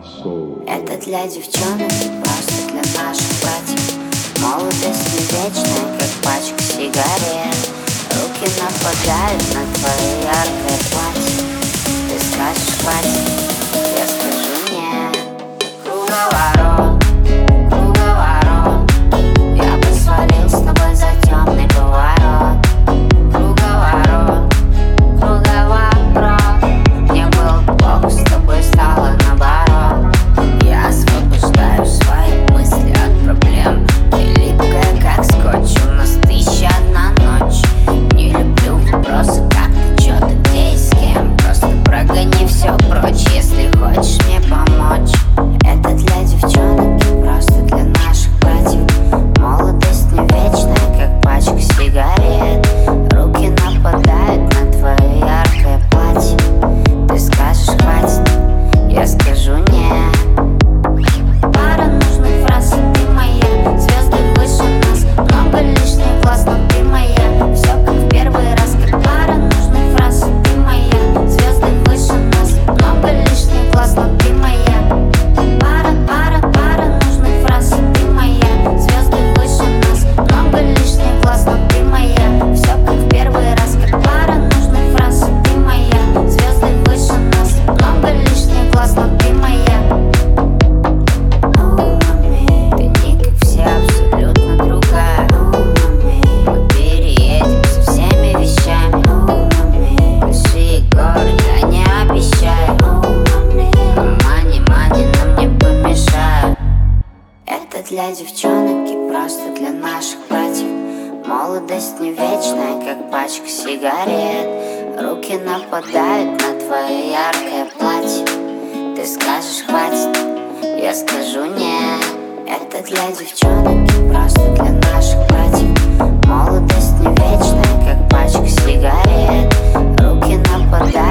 Это для девчонок и просто для наших братьев. Молодость не вечная, как пачка сигарет. Руки нападают на твое яркое платье. Ты скажешь хватит, я скажу нет. Круговорот, круговорот, я бы свалил с тобой за темный поворот. Круговорот, круговорот, мне было плохо, с тобой стало наоборот. Я освобождаю свои мысли от проблем. Ты липкая, как скотч, у нас 1001 ночь. Не люблю вопросы, как ты, чё ты, где и с кем. Просто прогони все прочь, если хочешь мне помочь. Это для девчонок и просто для наших братьев. Молодость не вечная, как пачка сигарет. Руки нападают на твое яркое платье. Ты скажешь хватит, я скажу нет. Пара нужных фраз, и ты моя. Звезды выше нас, много лишних глаз, но ты моя. Все как в первый раз, как пара нужных фраз, и ты моя. Звезды выше нас, много лишних глаз, но ты моя. Пара нужных фраз, и ты моя. Звезды выше нас, много лишних глаз, но ты моя. Все как в первый раз, как пара нужных фраз, и ты моя. Звезды выше нас, много лишних глаз, но ты моя. Ты не как все, абсолютно другая. Мы переедем со всеми вещами. Большие горы, я не обещаю. Мани нам не помешает. Это для девчонок и просто для наших братьев. Молодость не вечная, как пачка сигарет. Руки нападают на твое яркое платье. Ты скажешь хватит, я скажу нет. Это для девчонок и просто для наших братьев. Молодость не вечная, как пачка сигарет. Руки нападают